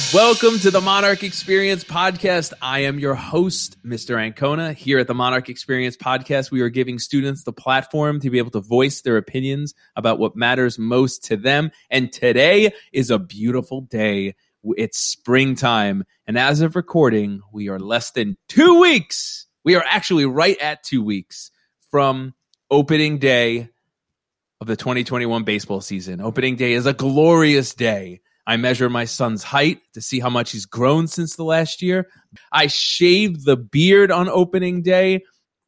Welcome to the Monarch Experience Podcast. I am your host, Mr. Ancona. Here at the Monarch Experience Podcast, we are giving students the platform to be able to voice their opinions about what matters most to them. And today is a beautiful day. It's springtime. And as of recording, we are less than 2 weeks. We are actually right at 2 weeks from opening day of the 2021 baseball season. Opening day is a glorious day. I measure my son's height to see how much he's grown since the last year. I shaved the beard on opening day.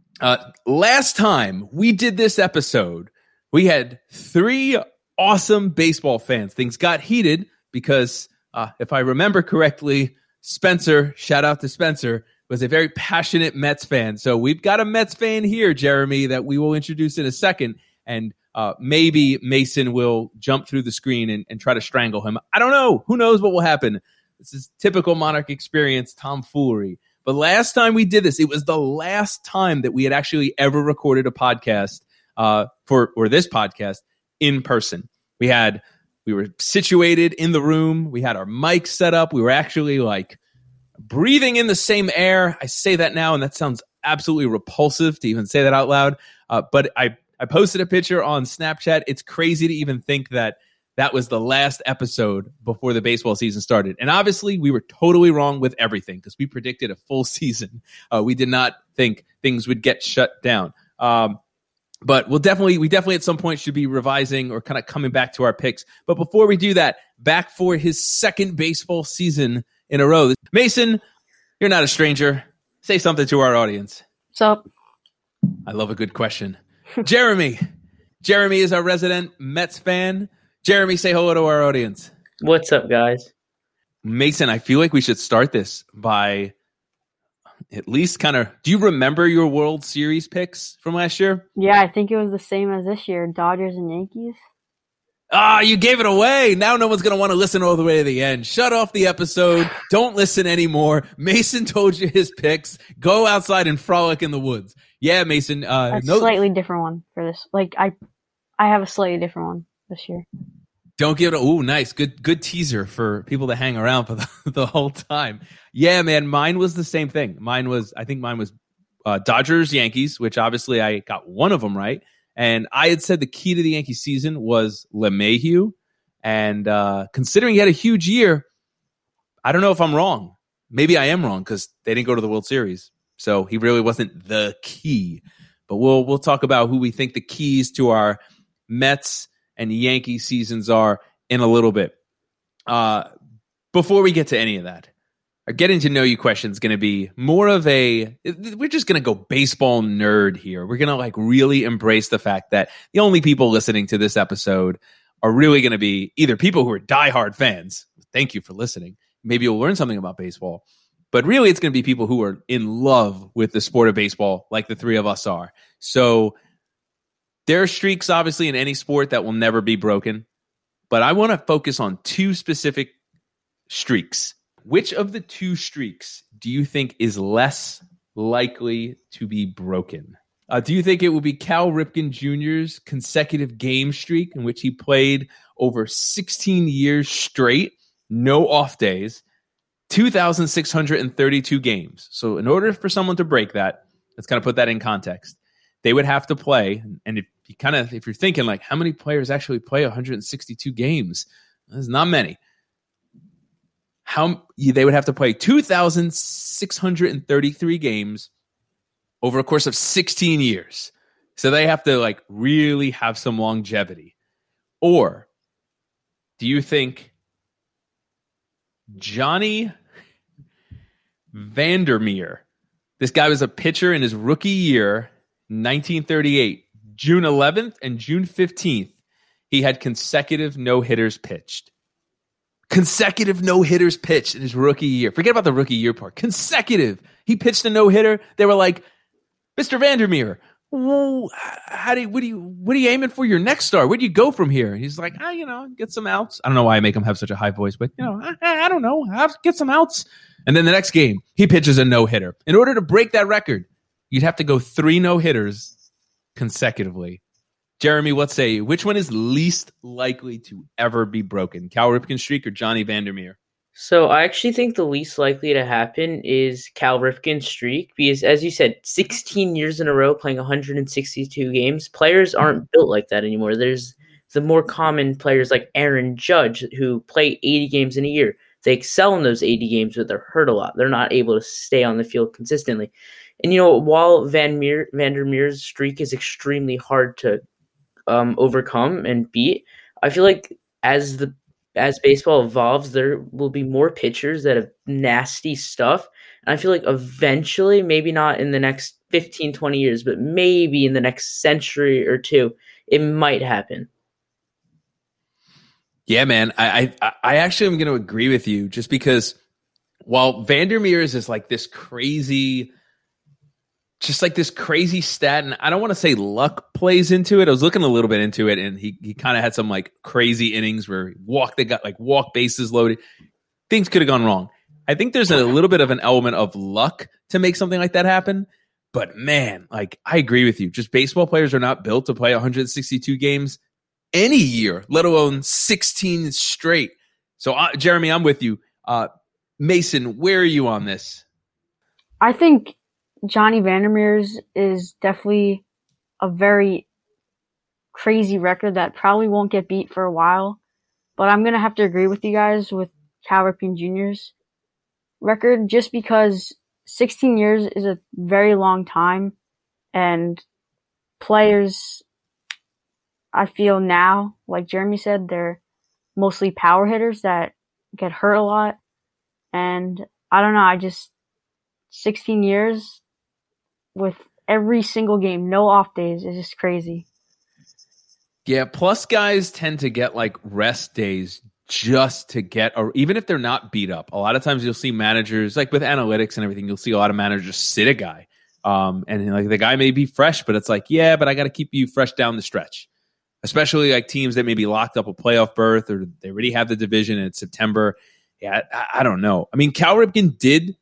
Last time we did this episode, we had 3 awesome baseball fans. Things got heated because, if I remember correctly, Spencer, shout out to Spencer, was a very passionate Mets fan. So we've got a Mets fan here, Jeremy, that we will introduce in a second. And maybe Mason will jump through the screen and try to strangle him. I don't know. Who knows what will happen? This is typical Monarch Experience tomfoolery. But last time we did this, it was the last time that we had actually ever recorded a podcast for this podcast in person. We were situated in the room. We had our mics set up. We were actually like breathing in the same air. I say that now, and that sounds absolutely repulsive to even say that out loud. But I posted a picture on Snapchat. It's crazy to even think that was the last episode before the baseball season started. And obviously, we were totally wrong with everything because we predicted a full season. We did not think things would get shut down. But we definitely at some point should be revising or kind of coming back to our picks. But before we do that, back for his second baseball season in a row. Mason, you're not a stranger. Say something to our audience. What's up? I love a good question. Jeremy is our resident Mets fan. Jeremy, say hello to our audience. What's up, guys? Mason, I feel like we should start this by at least do you remember your World Series picks from last year? Yeah, I think it was the same as this year, Dodgers and Yankees. You gave it away. Now no one's going to want to listen all the way to the end. Shut off the episode. Don't listen anymore. Mason told you his picks. Go outside and frolic in the woods. Yeah, Mason. A slightly different one for this. Like, I have a slightly different one this year. Don't give it nice. Good teaser for people to hang around for the whole time. Yeah, man. Mine was the same thing. Mine was Dodgers, Yankees, which obviously I got one of them right. And I had said the key to the Yankees season was LeMahieu. And considering he had a huge year, I don't know if I'm wrong. Maybe I am wrong because they didn't go to the World Series. So he really wasn't the key. But we'll talk about who we think the keys to our Mets and Yankee seasons are in a little bit. Before we get to any of that, our getting to know you question is going to be more of we're just going to go baseball nerd here. We're going to really embrace the fact that the only people listening to this episode are really going to be either people who are diehard fans. Thank you for listening. Maybe you'll learn something about baseball. But really, it's going to be people who are in love with the sport of baseball, like the 3 of us are. So there are streaks, obviously, in any sport that will never be broken. But I want to focus on 2 specific streaks. Which of the 2 streaks do you think is less likely to be broken? Do you think it will be Cal Ripken Jr.'s consecutive game streak in which he played over 16 years straight, no off days, 2,632 games? So in order for someone to break that, let's kind of put that in context. They would have to play, and if you're thinking how many players actually play 162 games, there's not many. They would have to play 2,633 games over a course of 16 years. So they have to really have some longevity. Or do you think Johnny Vandermeer, this guy was a pitcher in his rookie year, 1938, June 11th and June 15th, he had consecutive no-hitters pitched. Consecutive no-hitters pitched in his rookie year. Forget about the rookie year part. Consecutive. He pitched a no-hitter. They were like, Mr. Vandermeer, what are you aiming for your next start? Where do you go from here? He's like, get some outs. I don't know why I make him have such a high voice, but I don't know. Get some outs. And then the next game, he pitches a no-hitter. In order to break that record, you'd have to go 3 no-hitters consecutively. Jeremy, what say you? Which one is least likely to ever be broken? Cal Ripken streak or Johnny Vandermeer? So I actually think the least likely to happen is Cal Ripken's streak because, as you said, 16 years in a row playing 162 games. Players aren't built like that anymore. There's the more common players like Aaron Judge who play 80 games in a year. They excel in those 80 games, but they're hurt a lot. They're not able to stay on the field consistently. And, while Vandermeer's streak is extremely hard to overcome and beat, I feel like as baseball evolves, there will be more pitchers that have nasty stuff. And I feel like eventually, maybe not in the next 15, 20 years, but maybe in the next century or two, it might happen. Yeah, man. I actually am going to agree with you just because while Vandermeer's is like this crazy stat, and I don't want to say luck plays into it. I was looking a little bit into it, and he kind of had some like crazy innings where they got like walk bases loaded. Things could have gone wrong. I think there's a little bit of an element of luck to make something like that happen. But man, like I agree with you. Just baseball players are not built to play 162 games any year, let alone 16 straight. So Jeremy, I'm with you. Mason, where are you on this? I think Johnny Vandermeer's is definitely a very crazy record that probably won't get beat for a while. But I'm going to have to agree with you guys with Cal Ripken Jr.'s record just because 16 years is a very long time. And players, I feel now, like Jeremy said, they're mostly power hitters that get hurt a lot. And I don't know, 16 years with every single game, no off days, is just crazy. Yeah, plus guys tend to get like rest days just to get, or even if they're not beat up. A lot of times you'll see managers, like with analytics and everything, you'll see a lot of managers sit a guy. And like the guy may be fresh, but it's like, yeah, but I got to keep you fresh down the stretch. Especially like teams that maybe locked up a playoff berth or they already have the division in September. Yeah, I don't know. I mean, Cal Ripken did,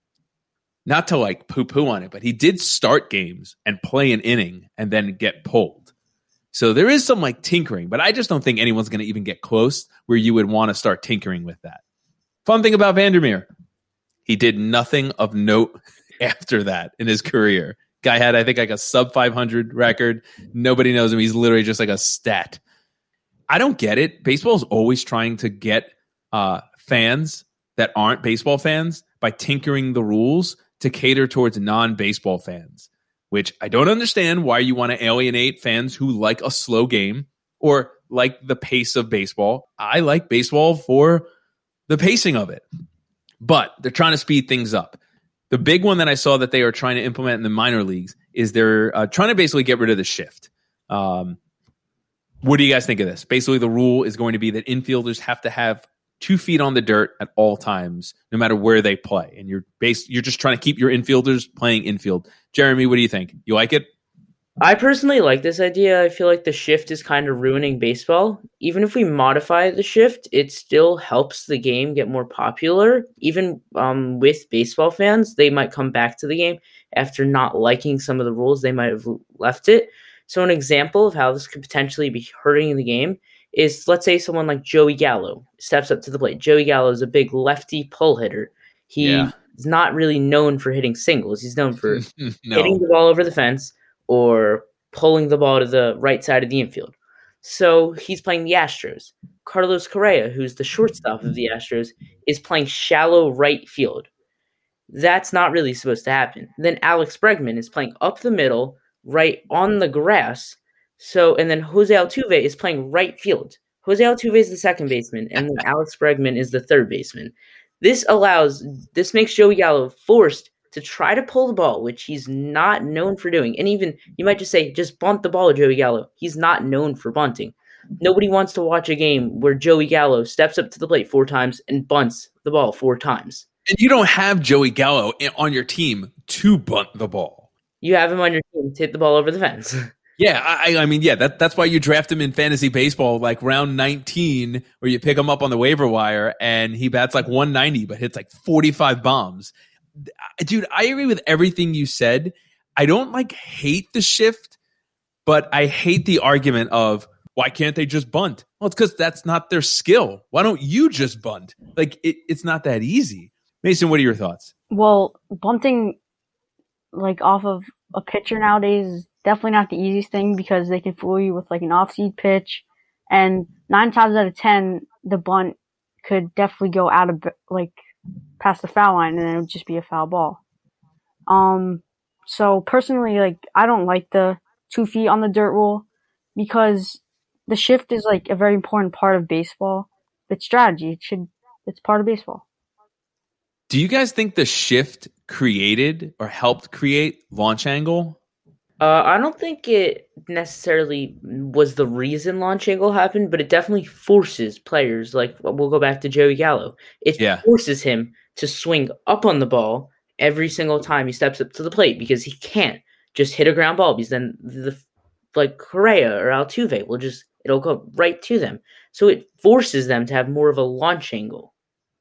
not to like poo-poo on it, but he did start games and play an inning and then get pulled. So there is some like tinkering, but I just don't think anyone's going to even get close where you would want to start tinkering with that. Fun thing about Vandermeer, he did nothing of note after that in his career. Guy had, I think, like a sub 500 record. Nobody knows him. He's literally just like a stat. I don't get it. Baseball is always trying to get fans that aren't baseball fans by tinkering the rules to cater towards non-baseball fans, which I don't understand why you want to alienate fans who like a slow game or like the pace of baseball. I like baseball for the pacing of it, but they're trying to speed things up. The big one that I saw that they are trying to implement in the minor leagues is they're trying to basically get rid of the shift. What do you guys think of this? Basically, the rule is going to be that infielders have to have 2 feet on the dirt at all times, no matter where they play. And you're just trying to keep your infielders playing infield. Jeremy, what do you think? You like it? I personally like this idea. I feel like the shift is kind of ruining baseball. Even if we modify the shift, it still helps the game get more popular. Even with baseball fans, they might come back to the game after not liking some of the rules. They might have left it. So an example of how this could potentially be hurting the game is, let's say someone like Joey Gallo steps up to the plate. Joey Gallo is a big lefty pull hitter. He's not really known for hitting singles. He's known for hitting the ball over the fence or pulling the ball to the right side of the infield. So he's playing the Astros. Carlos Correa, who's the shortstop of the Astros, is playing shallow right field. That's not really supposed to happen. Then Alex Bregman is playing up the middle, right on the grass. And then Jose Altuve is playing right field. Jose Altuve is the second baseman, and then Alex Bregman is the third baseman. This makes Joey Gallo forced to try to pull the ball, which he's not known for doing. And even, you might just say, just bunt the ball, Joey Gallo. He's not known for bunting. Nobody wants to watch a game where Joey Gallo steps up to the plate 4 times and bunts the ball 4 times. And you don't have Joey Gallo on your team to bunt the ball. You have him on your team to hit the ball over the fence. Yeah, I mean, that's why you draft him in fantasy baseball, like round 19, where you pick him up on the waiver wire, and he bats like 190, but hits like 45 bombs. Dude, I agree with everything you said. I don't hate the shift, but I hate the argument of, why can't they just bunt? Well, it's because that's not their skill. Why don't you just bunt? Like, it's not that easy. Mason, what are your thoughts? Well, bunting like off of a pitcher nowadays is definitely not the easiest thing because they can fool you with like an off-speed pitch, and 9 times out of 10, the bunt could definitely go out of like past the foul line, and it would just be a foul ball. So personally, like I don't like the 2 feet on the dirt rule because the shift is like a very important part of baseball. It's strategy. It's part of baseball. Do you guys think the shift created or helped create launch angle? I don't think it necessarily was the reason launch angle happened, but it definitely forces players, like we'll go back to Joey Gallo. It forces him to swing up on the ball every single time he steps up to the plate because he can't just hit a ground ball because then like Correa or Altuve it'll go right to them. So it forces them to have more of a launch angle.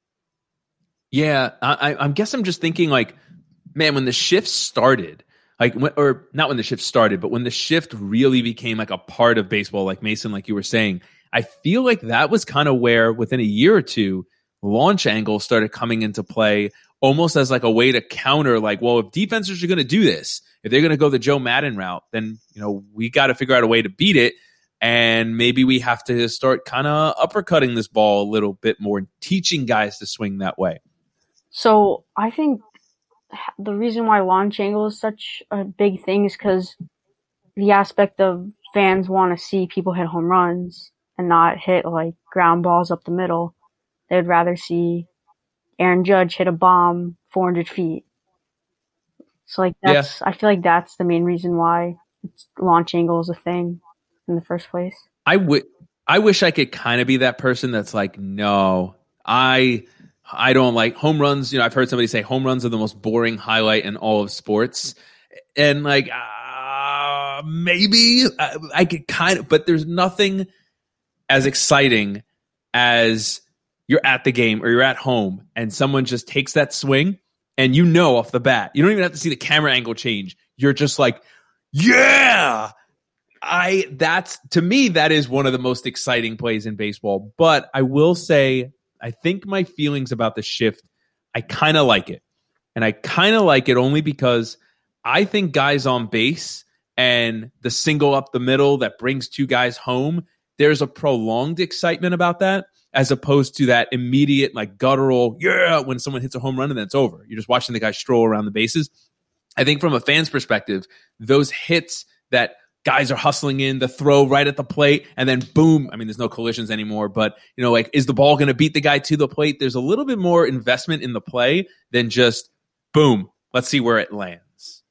Yeah, I guess I'm just thinking like, man, when the shift started, or not when the shift started, but when the shift really became like a part of baseball, like Mason, like you were saying, I feel like that was kind of where within a year or two, launch angle started coming into play almost as like a way to counter like, well, if defenses are going to do this, if they're going to go the Joe Madden route, then, we got to figure out a way to beat it. And maybe we have to start kind of uppercutting this ball a little bit more and teaching guys to swing that way. So I think the reason why launch angle is such a big thing is because the aspect of fans want to see people hit home runs and not hit like ground balls up the middle. They'd rather see Aaron Judge hit a bomb 400 feet. So like I feel like that's the main reason why launch angle is a thing in the first place. I wish I could kind of be that person that's like, no, I don't like home runs. I've heard somebody say home runs are the most boring highlight in all of sports. And like, maybe I could kind of, but there's nothing as exciting as you're at the game or you're at home and someone just takes that swing and off the bat, you don't even have to see the camera angle change. You're just like, yeah, to me, that is one of the most exciting plays in baseball. But I will say, I think my feelings about the shift, I kind of like it. And I kind of like it only because I think guys on base and the single up the middle that brings 2 guys home, there's a prolonged excitement about that as opposed to that immediate like guttural, yeah, when someone hits a home run and then it's over. You're just watching the guy stroll around the bases. I think from a fan's perspective, those hits that guys are hustling in the throw right at the plate and then boom. I mean, there's no collisions anymore, but like, is the ball going to beat the guy to the plate? There's a little bit more investment in the play than just boom. Let's see where it lands.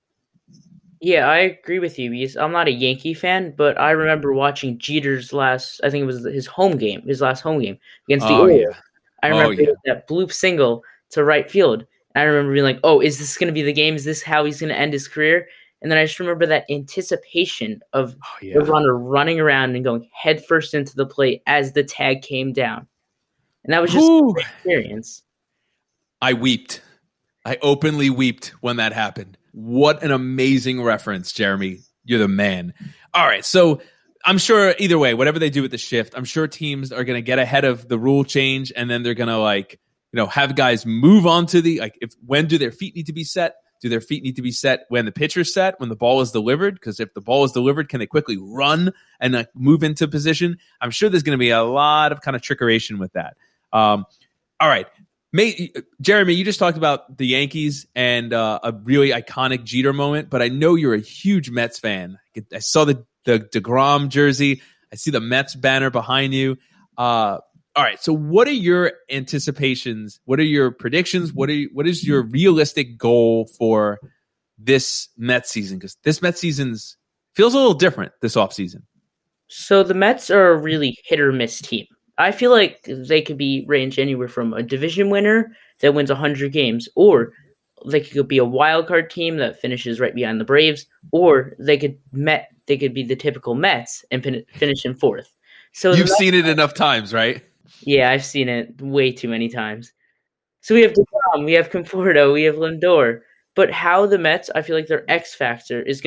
Yeah, I agree with you because I'm not a Yankee fan, but I remember watching Jeter's last home game against the Orioles. Yeah. I remember that bloop single to right field. I remember being like, oh, is this going to be the game? Is this how he's going to end his career? And then I just remember that anticipation of the runner running around and going headfirst into the plate as the tag came down. And that was just a great experience. I wept. I openly wept when that happened. What an amazing reference, Jeremy. You're the man. All right, so I'm sure either way, whatever they do with the shift, I'm sure teams are going to get ahead of the rule change, and then they're going to have guys move on to when do their feet need to be set? Do their feet need to be set when the pitcher's set, when the ball is delivered? Because if the ball is delivered, can they quickly run and move into position? I'm sure there's going to be a lot of kind of trickeration with that. All right. Jeremy, you just talked about the Yankees and a really iconic Jeter moment, but I know you're a huge Mets fan. I saw the DeGrom jersey. I see the Mets banner behind you. All right, so what are your anticipations? What are your predictions? What is your realistic goal for this Mets season? Because this Mets season feels a little different this offseason. So the Mets are a really hit or miss team. I feel like they could be ranged anywhere from a division winner that wins 100 games, or they could be a wild card team that finishes right behind the Braves, or they could be the typical Mets and finish in 4th. So you've seen it enough times, right? Yeah, I've seen it way too many times. So we have DeGrom, we have Conforto, we have Lindor. But how the Mets, I feel like their X factor is going to be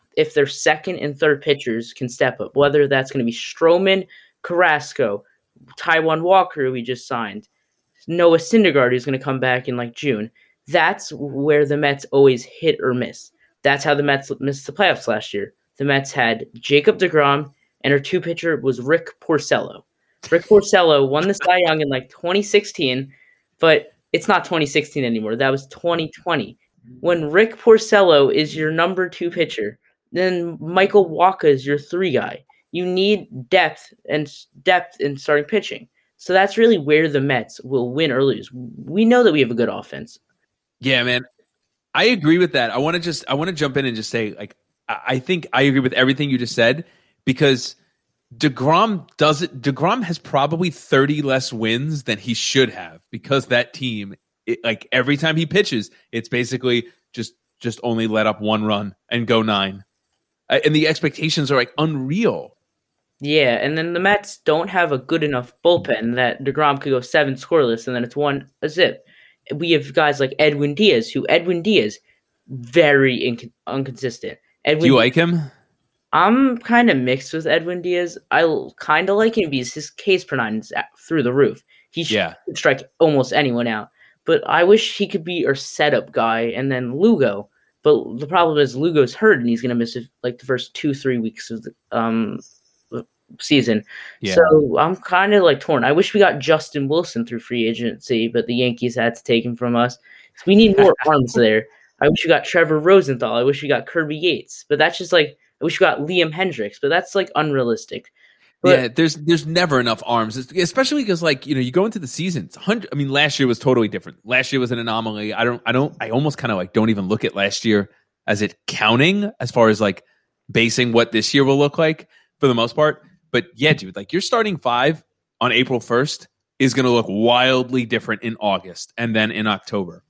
if their second and third pitchers can step up, whether that's going to be Stroman, Carrasco, Taijuan Walker, who we just signed, Noah Syndergaard, who's going to come back in like June. That's where the Mets always hit or miss. That's how the Mets missed the playoffs last year. The Mets had Jacob deGrom, and our two pitcher was Rick Porcello. Rick Porcello won the Cy Young in like 2016, but it's not 2016 anymore. That was 2020. When Rick Porcello is your number 2 pitcher, then Michael Wacha is your 3 guy. You need depth in starting pitching. So that's really where the Mets will win or lose. We know that we have a good offense. Yeah, man. I agree with that. I want to jump in and just say, like, I think I agree with everything you just said, because DeGrom has probably 30 less wins than he should have, because that team, like every time he pitches, it's basically just only let up 1 run and go 9. And the expectations are like unreal. Yeah, and then the Mets don't have a good enough bullpen that DeGrom could go 7 scoreless, and then it's 1-zip. We have guys like Edwin Diaz, very inconsistent. Do you like him? I'm kind of mixed with Edwin Diaz. I kind of like him because his Ks per 9 is through the roof. He should strike almost anyone out. But I wish he could be our setup guy, and then Lugo. But the problem is Lugo's hurt, and he's going to miss like the first 2-3 weeks of the season. Yeah. So I'm kind of like torn. I wish we got Justin Wilson through free agency, but the Yankees had to take him from us. So we need more arms there. I wish we got Trevor Rosenthal. I wish we got Kirby Yates. But that's just like, I wish we got Liam Hendricks, but that's like unrealistic. But, yeah, there's never enough arms, especially because, like, you know, you go into the season. It's 100. I mean, last year was totally different. Last year was an anomaly. I almost kind of like don't even look at last year as it counting as far as like basing what this year will look like for the most part. But yeah, dude, like your starting 5 on April 1st is going to look wildly different in August and then in October.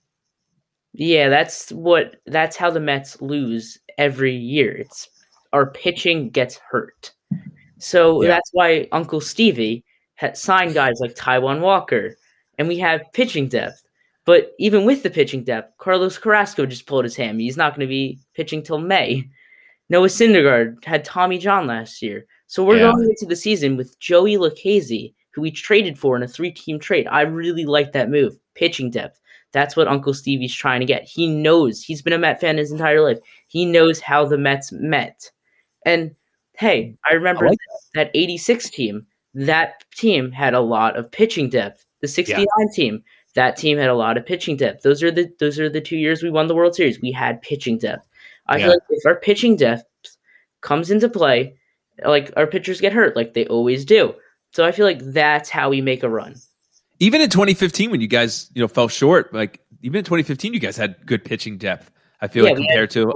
Yeah, that's how the Mets lose every year. It's our pitching gets hurt. So that's why Uncle Stevie had signed guys like Taijuan Walker, and we have pitching depth. But even with the pitching depth, Carlos Carrasco just pulled his hammy. He's not going to be pitching till May. Noah Syndergaard had Tommy John last year. So we're going into the season with Joey Lucchesi, who we traded for in a 3-team trade. I really like that move. Pitching depth. That's what Uncle Stevie's trying to get. He knows. He's been a Met fan his entire life. He knows how the Mets met. And, hey, I remember that 86 team. That team had a lot of pitching depth. The 69 team, that team had a lot of pitching depth. Those are the 2 years we won the World Series. We had pitching depth. I feel like if our pitching depth comes into play, like our pitchers get hurt like they always do. So I feel like that's how we make a run. Even in 2015, when you guys, you know, fell short, like even in 2015, you guys had good pitching depth. I feel like compared to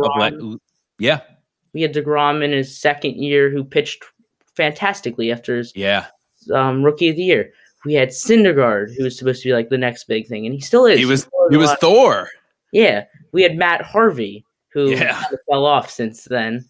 we had DeGrom in his second year, who pitched fantastically after his rookie of the year. We had Syndergaard, who was supposed to be like the next big thing, and he still is. He was Thor. Yeah, we had Matt Harvey, who kind of fell off since then.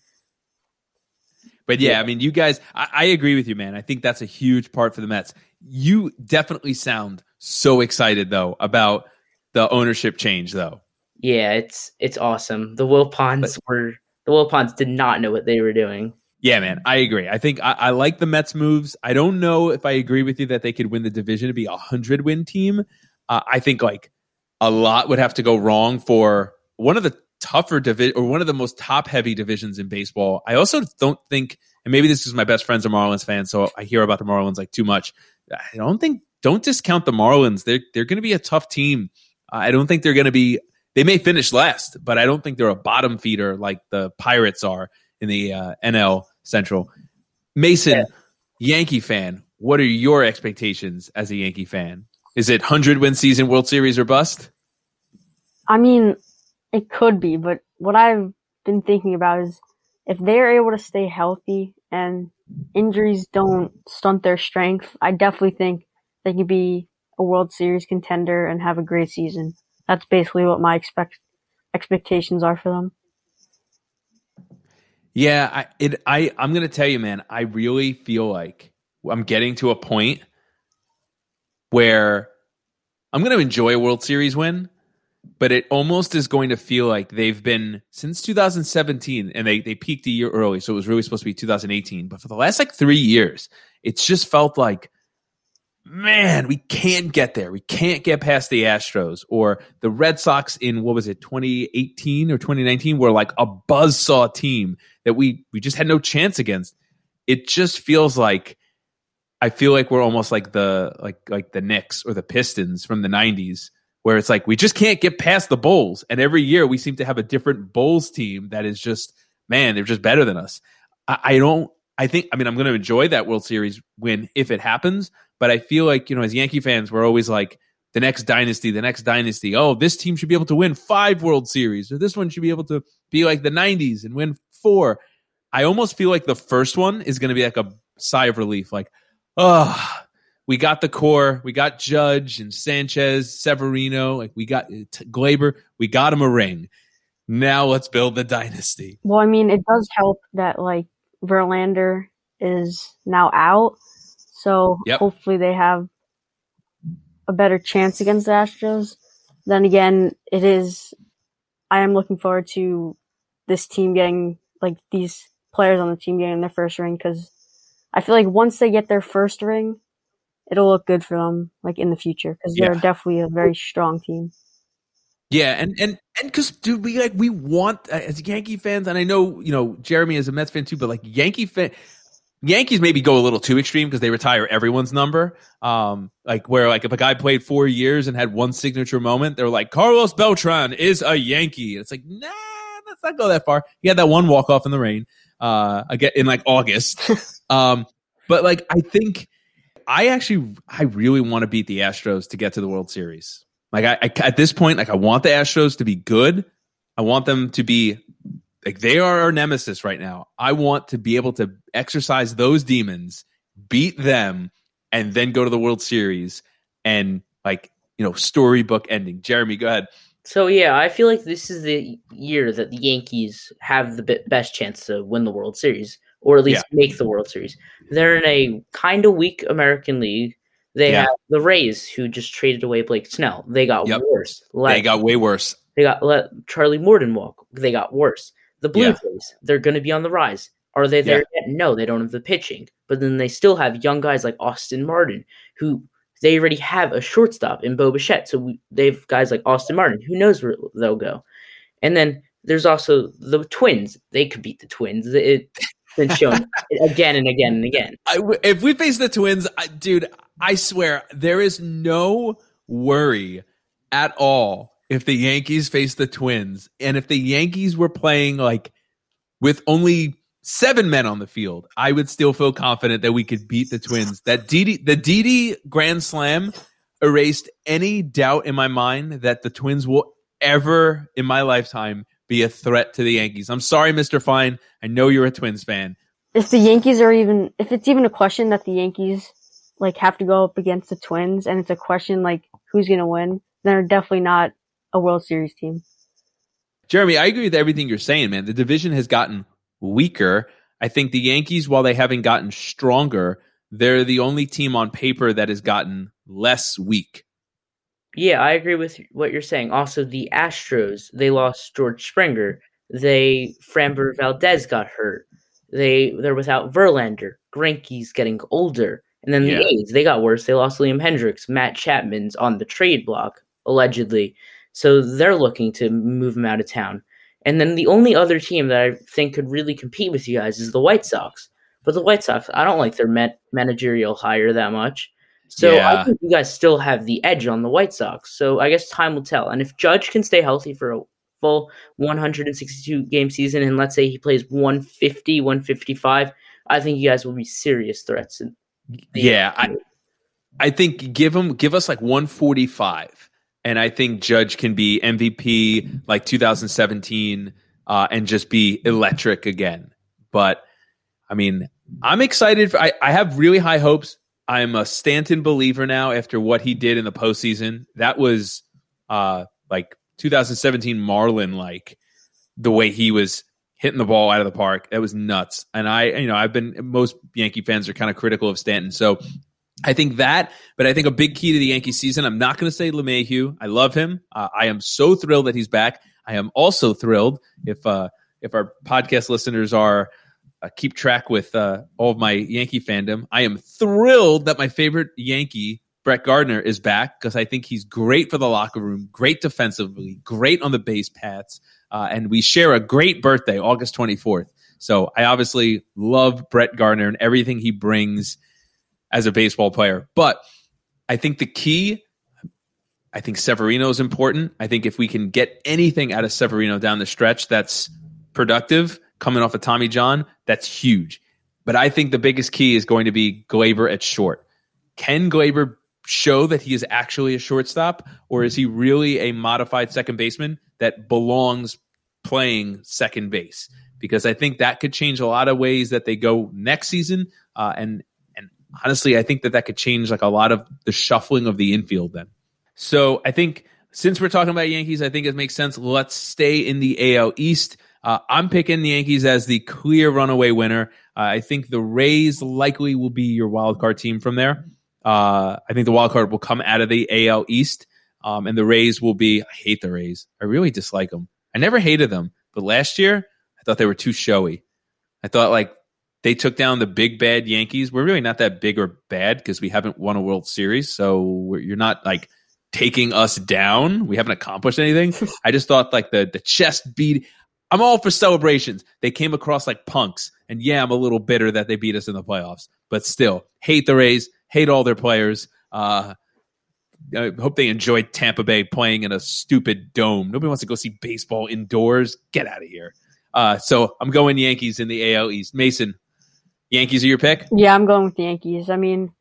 But yeah, I mean, you guys, I agree with you, man. I think that's a huge part for the Mets. You definitely sound so excited, though, about the ownership change, though. Yeah, it's awesome. The Wilpons did not know what they were doing. Yeah, man, I agree. I think I like the Mets moves. I don't know if I agree with you that they could win the division to be a 100-win team. I think like a lot would have to go wrong for one of the tougher division or one of the most top-heavy divisions in baseball. I also don't think, and maybe this is my best friend's a Marlins fan, so I hear about the Marlins like too much. Don't discount the Marlins. They're going to be a tough team. I don't think they're going to be. They may finish last, but I don't think they're a bottom feeder like the Pirates are in the NL Central. Mason, Yankee fan, what are your expectations as a Yankee fan? Is it 100-win season, World Series, or bust? I mean, it could be, but what I've been thinking about is if they're able to stay healthy and injuries don't stunt their strength, I definitely think they could be a World Series contender and have a great season. That's basically what my expectations are for them. Yeah, I'm going to tell you, man, I really feel like I'm getting to a point where I'm going to enjoy a World Series win, but it almost is going to feel like they've been since 2017, and they peaked a year early, so it was really supposed to be 2018. But for the last 3 years, it's just felt like, man, we can't get there. We can't get past the Astros or the Red Sox in, 2018 or 2019 were like a buzzsaw team that we just had no chance against. It just feels like, I feel like we're almost like the Knicks or the Pistons from the 90s, where it's like we just can't get past the Bulls. And every year we seem to have a different Bulls team that is just, man, they're just better than us. I'm going to enjoy that World Series win if it happens. But I feel like, as Yankee fans, we're always like, the next dynasty. Oh, this team should be able to win 5 World Series, or this one should be able to be like the 90s and win 4. I almost feel like the first one is going to be like a sigh of relief. Like, oh, we got the core. We got Judge and Sanchez, Severino. Like, we got Glaber. We got him a ring. Now let's build the dynasty. Well, I mean, it does help that, Verlander is now out. So hopefully they have a better chance against the Astros. Then again, I am looking forward to this team getting, these players on the team getting their first ring, because I feel like once they get their first ring, it'll look good for them, in the future, because they're definitely a very strong team. Yeah, and because, dude, we want, as Yankee fans, and I know, Jeremy is a Mets fan too, but Yankees maybe go a little too extreme because they retire everyone's number. Where if a guy played 4 years and had one signature moment, they're like, Carlos Beltran is a Yankee. It's like, nah, let's not go that far. He had that one walk off in the rain, again in August. But I think I really want to beat the Astros to get to the World Series. At this point, I want the Astros to be good. I want them to be they are our nemesis right now. I want to be able to exercise those demons, beat them, and then go to the World Series and storybook ending. Jeremy, go ahead. So yeah, I feel like this is the year that the Yankees have the best chance to win the World Series, or at least make the World Series. They're in a kind of weak American League. They have the Rays, who just traded away Blake Snell. They got worse. They got way worse. They let Charlie Morton walk. They got worse. The Blue Jays, they're going to be on the rise. Are they there yet? No, they don't have the pitching. But then they still have young guys like Austin Martin, who they already have a shortstop in Bo Bichette. So they have guys like Austin Martin. Who knows where they'll go? And then there's also the Twins. They could beat the Twins. It's been shown again and again and again. If we face the Twins, dude, I swear there is no worry at all if the Yankees face the Twins. And if the Yankees were playing with only 7 men on the field, I would still feel confident that we could beat the Twins. The Didi Grand Slam erased any doubt in my mind that the Twins will ever in my lifetime be a threat to the Yankees. I'm sorry, Mr. Fine. I know you're a Twins fan. If it's even a question that the Yankees have to go up against the Twins, and it's a question who's going to win, then they're definitely not a World Series team. Jeremy, I agree with everything you're saying, man. The division has gotten weaker. I think the Yankees, while they haven't gotten stronger, they're the only team on paper that has gotten less weak. Yeah, I agree with what you're saying. Also, the Astros, they lost George Springer. Framber Valdez got hurt. They're without Verlander. Greinke's getting older. And then the A's, they got worse. They lost Liam Hendricks. Matt Chapman's on the trade block, allegedly. So they're looking to move him out of town. And then the only other team that I think could really compete with you guys is the White Sox. But the White Sox, I don't like their managerial hire that much. So I think you guys still have the edge on the White Sox. So I guess time will tell. And if Judge can stay healthy for a full 162-game season, and let's say he plays 150, 155, I think you guys will be serious threats. I think give us 145. And I think Judge can be MVP 2017 and just be electric again. But, I mean, I'm excited. I have really high hopes. I'm a Stanton believer now after what he did in the postseason. That was 2017 Marlin, the way he was hitting the ball out of the park. That was nuts. And most Yankee fans are kind of critical of Stanton. So I think that, but I think a big key to the Yankees season, I'm not going to say LeMahieu. I love him. I am so thrilled that he's back. I am also thrilled if our podcast listeners are keep track with all of my Yankee fandom. I am thrilled that my favorite Yankee, Brett Gardner, is back because I think he's great for the locker room, great defensively, great on the base paths, and we share a great birthday, August 24th. So I obviously love Brett Gardner and everything he brings as a baseball player. But I think the key, I think Severino is important. I think if we can get anything out of Severino down the stretch that's productive, coming off of Tommy John, that's huge. But I think the biggest key is going to be Gleyber at short. Can Gleyber show that he is actually a shortstop, or is he really a modified second baseman that belongs playing second base? Because I think that could change a lot of ways that they go next season. And honestly, I think that could change like a lot of the shuffling of the infield then. So I think since we're talking about Yankees, I think it makes sense. Let's stay in the AL East. I'm picking the Yankees as the clear runaway winner. I think the Rays likely will be your wild card team from there. I think the wild card will come out of the AL East, and the Rays will be. I hate the Rays. I really dislike them. I never hated them, but last year I thought they were too showy. I thought like they took down the big bad Yankees. We're really not that big or bad because we haven't won a World Series, so you're not like taking us down. We haven't accomplished anything. I just thought like the chest beat. I'm all for celebrations. They came across like punks. And yeah, I'm a little bitter that they beat us in the playoffs. But still, hate the Rays, hate all their players. I hope they enjoyed Tampa Bay playing in a stupid dome. Nobody wants to go see baseball indoors. Get out of here. So I'm going Yankees in the AL East. Mason, Yankees are your pick? Yeah, I'm going with the Yankees. I mean,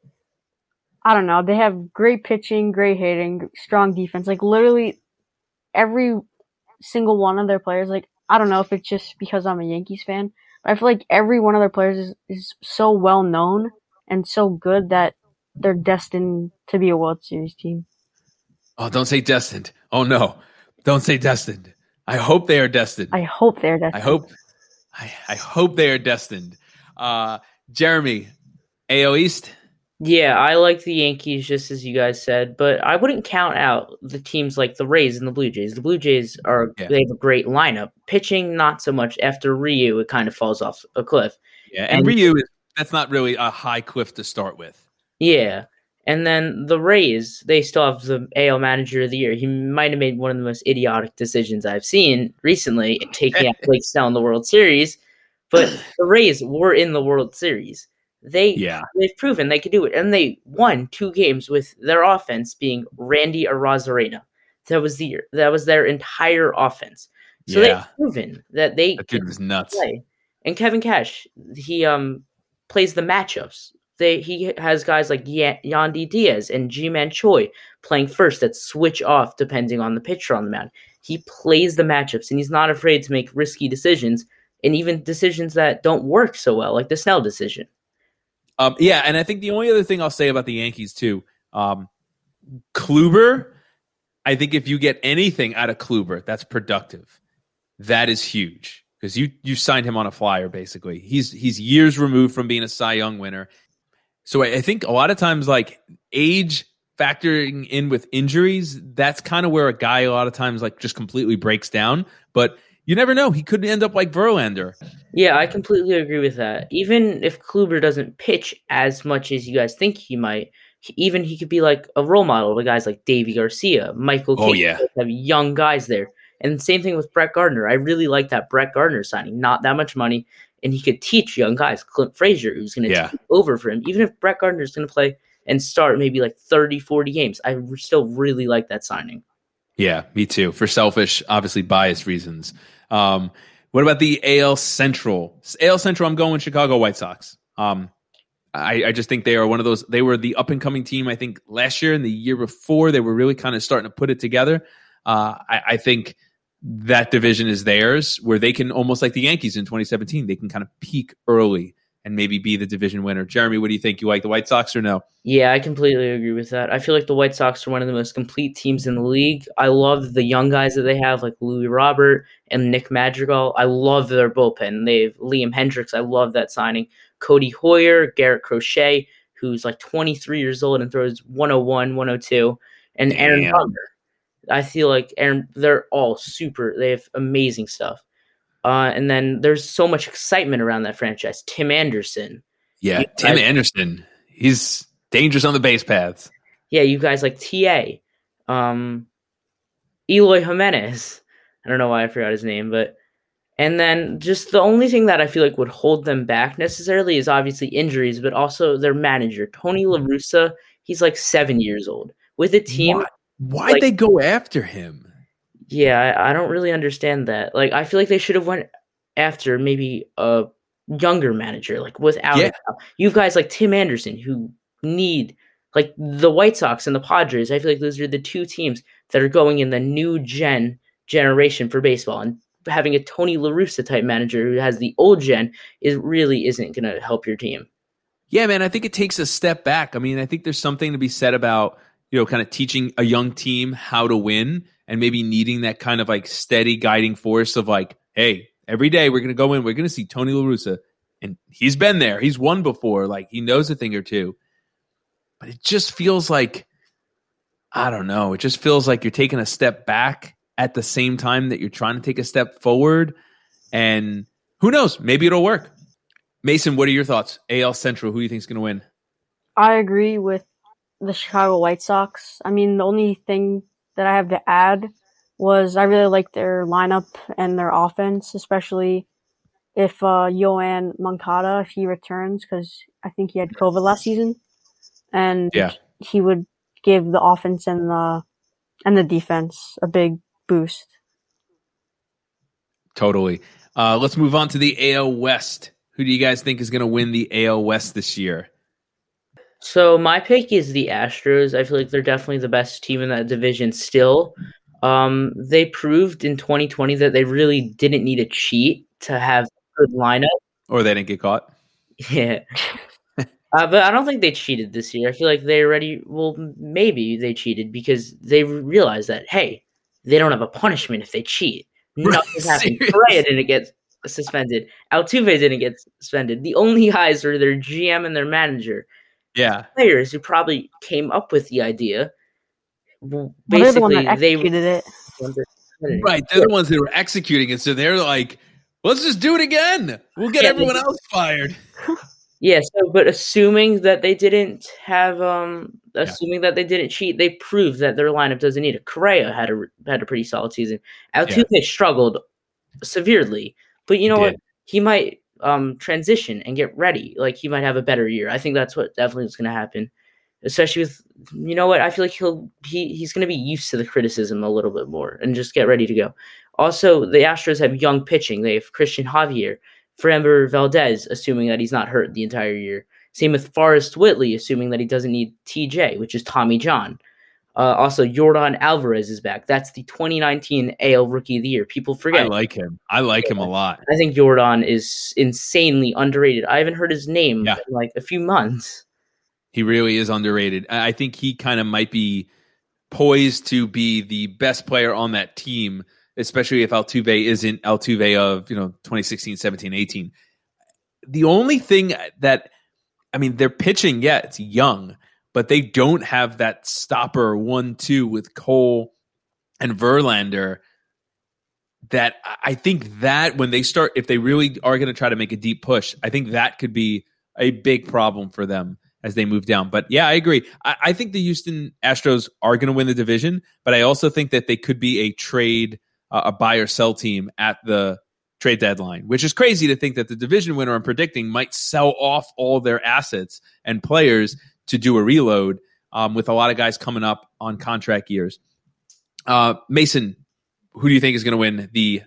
I don't know. They have great pitching, great hitting, strong defense. Like literally every single one of their players, like, I don't know if it's just because I'm a Yankees fan, but I feel like every one of their players is so well known and so good that they're destined to be a World Series team. Oh, don't say destined. Oh no, don't say destined. I hope they are destined. I hope they're destined. I hope they are destined. Jeremy, AL East. Yeah, I like the Yankees just as you guys said, but I wouldn't count out the teams like the Rays and the Blue Jays. The Blue Jays they have a great lineup. Pitching, not so much. After Ryu, it kind of falls off a cliff. Yeah, and Ryu, that's not really a high cliff to start with. Yeah, and then the Rays, they still have the AL Manager of the Year. He might have made one of the most idiotic decisions I've seen recently, taking out Blake Snell in the World Series, but the Rays were in the World Series. They've proven they could do it, and they won 2 games with their offense being Randy Arozarena. That was their entire offense. So they've proven that they that kid was nuts. Play. And Kevin Cash, he plays the matchups. He has guys like Yandy Diaz and G-Man Choi playing first that switch off depending on the pitcher on the mound. He plays the matchups, and he's not afraid to make risky decisions, and even decisions that don't work so well, like the Snell decision. And I think the only other thing I'll say about the Yankees too, Kluber, I think if you get anything out of Kluber that's productive, that is huge because you signed him on a flyer basically. He's years removed from being a Cy Young winner. So I think a lot of times like age factoring in with injuries, that's kind of where a guy a lot of times like just completely breaks down. But you never know. He could end up like Verlander. Yeah, I completely agree with that. Even if Kluber doesn't pitch as much as you guys think he might, he could be like a role model to guys like Davey Garcia, Michael King. Have young guys there. And same thing with Brett Gardner. I really like that Brett Gardner signing. Not that much money. And he could teach young guys. Clint Frazier, who's going to take over for him. Even if Brett Gardner is going to play and start maybe like 30, 40 games, I still really like that signing. Yeah, me too. For selfish, obviously biased reasons. What about the AL Central? AL Central, I'm going with Chicago White Sox. I just think they are one of those. They were the up-and-coming team, I think, last year and the year before. They were really kind of starting to put it together. I think that division is theirs, where they can, almost like the Yankees in 2017, they can kind of peak early and maybe be the division winner. Jeremy, what do you think? You like the White Sox or no? Yeah, I completely agree with that. I feel like the White Sox are one of the most complete teams in the league. I love the young guys that they have, like Louis Robert and Nick Madrigal. I love their bullpen. They have Liam Hendricks. I love that signing. Cody Hoyer, Garrett Crochet, who's like 23 years old and throws 101, 102, and Aaron Damn. Butler. I feel like they're all super. They have amazing stuff. And then there's so much excitement around that franchise. Tim Anderson. Yeah, Tim Anderson. He's dangerous on the base paths. Yeah, you guys like TA. Eloy Jimenez. I don't know why I forgot his name, but and then just the only thing that I feel like would hold them back necessarily is obviously injuries, but also their manager, Tony La Russa. He's like 7 years old with a team. Why'd they go after him? Yeah, I don't really understand that. Like, I feel like they should have went after maybe a younger manager, like without it. You guys like Tim Anderson, who need like the White Sox and the Padres. I feel like those are the two teams that are going in the new generation for baseball, and having a Tony La Russa type manager who has the old gen really isn't going to help your team. Yeah, man, I think it takes a step back. I mean, I think there's something to be said about, kind of teaching a young team how to win and maybe needing that kind of like steady guiding force of like, hey, every day we're going to go in, we're going to see Tony La Russa, and he's been there. He's won before. Like, he knows a thing or two. But it just feels like, I don't know, it just feels like you're taking a step back at the same time that you're trying to take a step forward. And who knows? Maybe it'll work. Mason, what are your thoughts? AL Central, who do you think is going to win? I agree with the Chicago White Sox. I mean, the only thing that I have to add was I really like their lineup and their offense, especially if Yoan Moncada, if he returns, because I think he had COVID last season. And he would give the offense and the defense a big boost. Totally. Let's move on to the AL West. Who do you guys think is going to win the AL West this year? So my pick is the Astros. I feel like they're definitely the best team in that division still. They proved in 2020 that they really didn't need a cheat to have a good lineup. Or they didn't get caught. Yeah. But I don't think they cheated this year. I feel like maybe they cheated because they realized that, hey, they don't have a punishment if they cheat. Nothing happened. Correa didn't get suspended. Altuve didn't get suspended. The only guys were their GM and their manager. Yeah. Players who probably came up with the idea. Basically, they're the one that executed it. Right. They're the ones that were executing it. So they're like, let's just do it again. We'll get everyone else fired. Yeah, but assuming that they didn't that they didn't cheat, they proved that their lineup doesn't need it. Correa had a pretty solid season. Altuve struggled severely, but you know what? He might transition and get ready. Like, he might have a better year. I think that's what definitely is going to happen. Especially with, you know what? I feel like he's going to be used to the criticism a little bit more and just get ready to go. Also, the Astros have young pitching. They have Christian Javier, Framber Valdez, assuming that he's not hurt the entire year. Same with Forrest Whitley, assuming that he doesn't need TJ, which is Tommy John. Also, Yordan Alvarez is back. That's the 2019 AL Rookie of the Year. People forget. I like him. I like him a lot. I think Yordan is insanely underrated. I haven't heard his name in like a few months. He really is underrated. I think he kind of might be poised to be the best player on that team, especially if Altuve isn't Altuve of 2016, 17, 18. The only thing that, I mean, they're pitching, it's young, but they don't have that stopper 1-2 with Cole and Verlander. That I think that when they start, if they really are going to try to make a deep push, I think that could be a big problem for them as they move down. But yeah, I agree. I think the Houston Astros are going to win the division, but I also think that they could be a buy or sell team at the trade deadline, which is crazy to think that the division winner I'm predicting might sell off all their assets and players to do a reload with a lot of guys coming up on contract years. Mason, who do you think is going to win the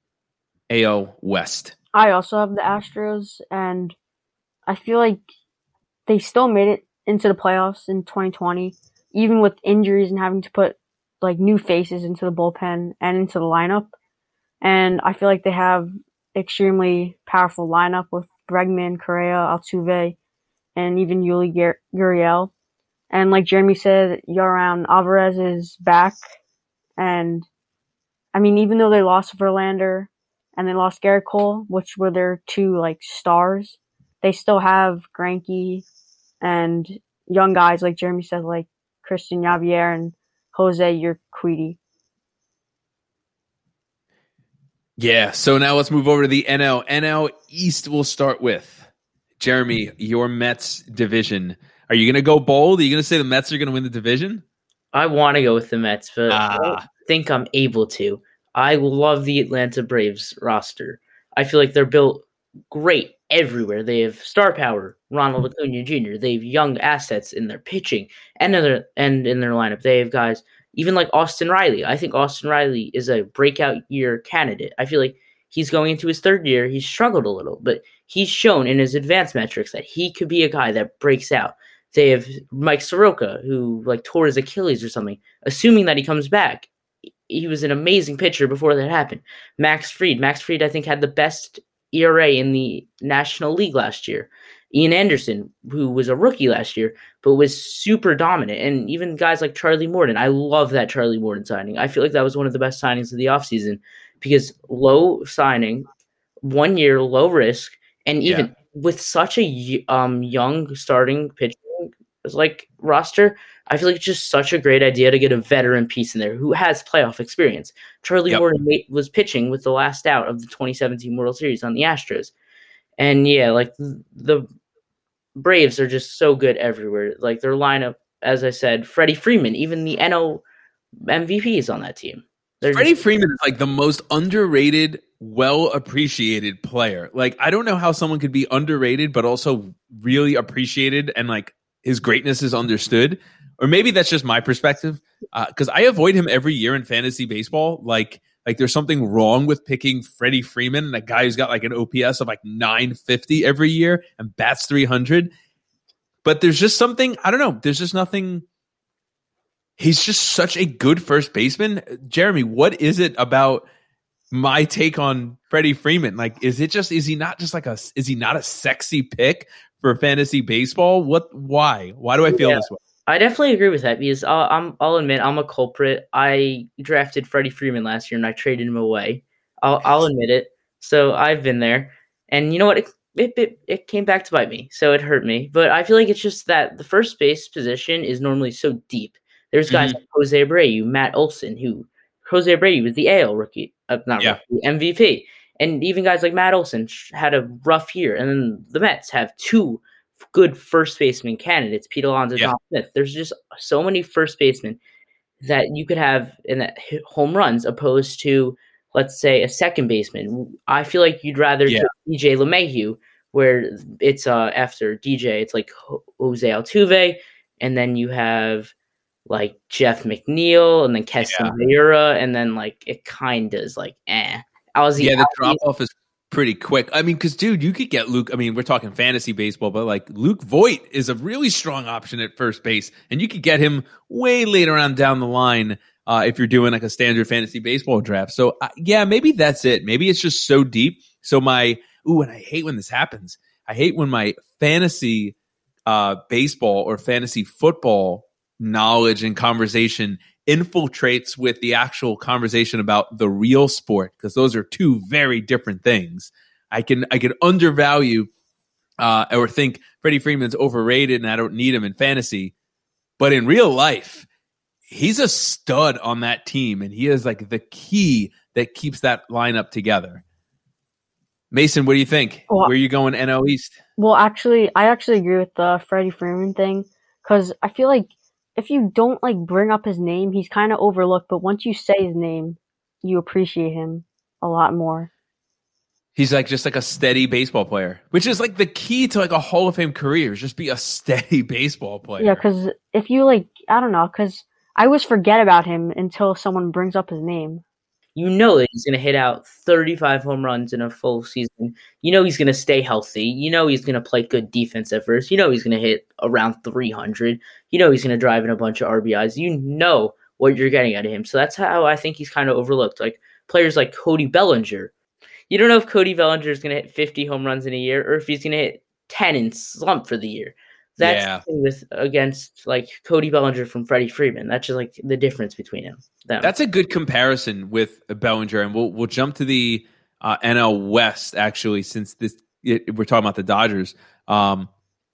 AL West? I also have the Astros, and I feel like they still made it into the playoffs in 2020, even with injuries and having to put like new faces into the bullpen and into the lineup. And I feel like they have extremely powerful lineup with Bregman, Correa, Altuve, and even Yuli Gurriel. And like Jeremy said, Yordan Alvarez is back. And I mean, even though they lost Verlander and they lost Garrett Cole, which were their two like stars, they still have Greinke and young guys like Jeremy said, like Christian Javier and Jose Urquidy. Yeah, so now let's move over to the NL. NL East we'll start with. Jeremy, your Mets division. Are you going to go bold? Are you going to say the Mets are going to win the division? I want to go with the Mets, but I don't think I'm able to. I love the Atlanta Braves roster. I feel like they're built great everywhere. They have star power, Ronald Acuna Jr. They have young assets in their pitching and in their lineup. They have guys even like Austin Riley. I think Austin Riley is a breakout year candidate. I feel like he's going into his third year. He's struggled a little, but he's shown in his advanced metrics that he could be a guy that breaks out. They have Mike Soroka, who like tore his Achilles or something. Assuming that he comes back, he was an amazing pitcher before that happened. Max Fried, I think, had the best ERA in the National League last year. Ian Anderson, who was a rookie last year, but was super dominant. And even guys like Charlie Morton. I love that Charlie Morton signing. I feel like that was one of the best signings of the offseason because low signing, 1 year, low risk, and even with such a young starting pitcher like roster, I feel like it's just such a great idea to get a veteran piece in there who has playoff experience. Charlie Morton was pitching with the last out of the 2017 World Series on the Astros. And yeah, like the Braves are just so good everywhere. Like their lineup, as I said, Freddie Freeman, even the NL MVP is on that team. Freddie Freeman is like the most underrated, well-appreciated player. Like, I don't know how someone could be underrated, but also really appreciated and like his greatness is understood. Or maybe that's just my perspective. Because I avoid him every year in fantasy baseball. Like there's something wrong with picking Freddie Freeman, a guy who's got like an OPS of like 950 every year and bats 300. But there's just something, I don't know. There's just nothing. He's just such a good first baseman. Jeremy, what is it about my take on Freddie Freeman? Like, is he not a sexy pick for fantasy baseball? Why do I feel this way? I definitely agree with that because I'll admit I'm a culprit. I drafted Freddie Freeman last year and I traded him away. I'll admit it. So I've been there, and you know what? It came back to bite me. So it hurt me. But I feel like it's just that the first base position is normally so deep. There's guys like Jose Abreu, Matt Olson, Jose Abreu was the AL rookie, rookie, MVP. And even guys like Matt Olson had a rough year. And then the Mets have two good first baseman candidates, Pete Alonso, Tom Smith. There's just so many first basemen that you could have in that home runs opposed to, let's say, a second baseman. I feel like you'd rather take DJ LeMahieu, where it's after DJ, it's like Jose Altuve, and then you have like Jeff McNeil, and then Keston Hiura, and then like it kind of is like the drop off is pretty quick. I mean, because dude, you could get Luke. I mean, we're talking fantasy baseball, but like Luke Voit is a really strong option at first base, and you could get him way later on down the line if you're doing like a standard fantasy baseball draft. So maybe that's it. Maybe it's just so deep. So and I hate when this happens. I hate when my fantasy baseball or fantasy football knowledge and conversation infiltrates with the actual conversation about the real sport, because those are two very different things. I can undervalue or think Freddie Freeman's overrated and I don't need him in fantasy, but in real life, he's a stud on that team, and he is like the key that keeps that lineup together. Mason, what do you think? Where are you going, NL East? Well, actually, I agree with the Freddie Freeman thing, because I feel like if you don't like bring up his name, he's kind of overlooked. But once you say his name, you appreciate him a lot more. He's like just like a steady baseball player, which is like the key to like a Hall of Fame career. Is just be a steady baseball player. Yeah, because if you like, I don't know, because I always forget about him until someone brings up his name. You know that he's going to hit out 35 home runs in a full season. You know he's going to stay healthy. You know he's going to play good defense at first. You know he's going to hit around 300. You know he's going to drive in a bunch of RBIs. You know what you're getting out of him. So that's how I think he's kind of overlooked. Like players like Cody Bellinger. You don't know if Cody Bellinger is going to hit 50 home runs in a year or if he's going to hit 10 and slump for the year. That's the thing against like Cody Bellinger from Freddie Freeman. That's just like the difference between them. That's a good comparison with Bellinger, and we'll jump to the NL West actually, since we're talking about the Dodgers.